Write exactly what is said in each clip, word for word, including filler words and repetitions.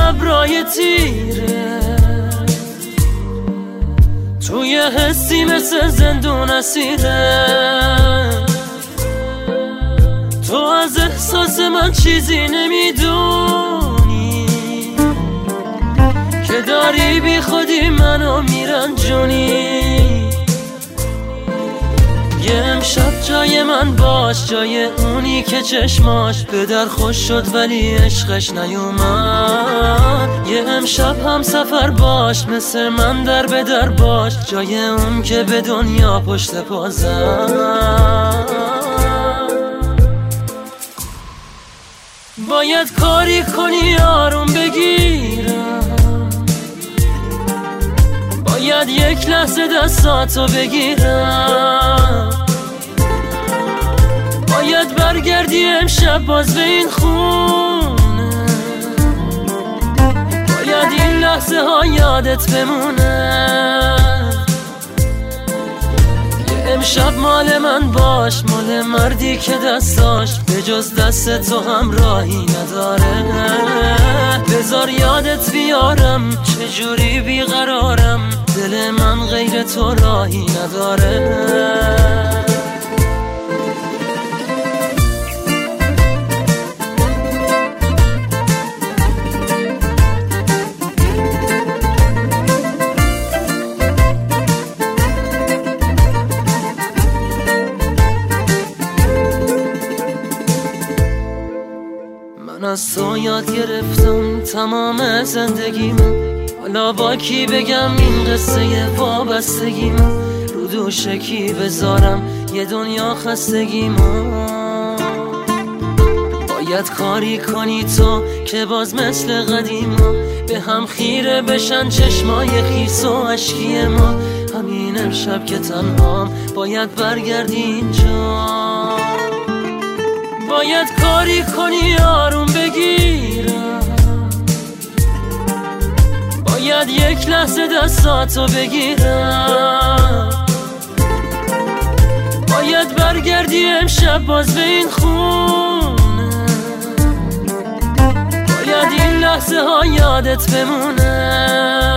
ابرای تیره، توی حسی مثل زندون اسیره. تو از احساس من چیزی نمیدونی که داری بی خودی منو میرنجونی. یه امشب جای من باش، جای اونی که چشماش به در خوش شد ولی عشقش نیومد. یه امشب هم سفر باش، مثل من در به در باش، جای اون که به دنیا پشت پا زد. باید کاری کنی آروم بگیرم، باید یک لحظه دستاتو بگیرم، باید برگردی امشب باز به این خونه، باید این لحظه ها یادت بمونه. امشب مال من باش، مال مردی که دستاش به جز دست تو هم راهی نداره. بذار یادت بیارم چجوری بیقرارم، دل من غیر تو راهی نداره. من از تو یاد گرفتم تمام زندگیم، حالا با کی بگم این قصه وابستگیم، رو دوش کی بذارم یه دنیا خستگیم. باید کاری کنی تو که باز مثل قدیم به هم خیره بشن چشمای خیس و اشکی ما. همین امشب که تنهام باید برگردی اینجا، باید کاری کنی آروم بگیرم، باید یک لحظه دستاتو بگیرم، باید برگردی امشب باز به این خونه، باید این لحظه ها یادت بمونه.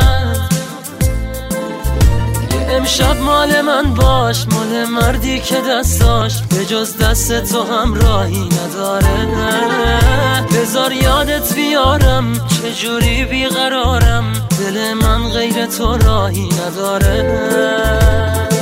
امشب مال من باش، مال مردی که دستاش به جز دست تو هم راهی نداره. بذار یادت بیارم چجوری بیقرارم، دل من غیر تو راهی نداره.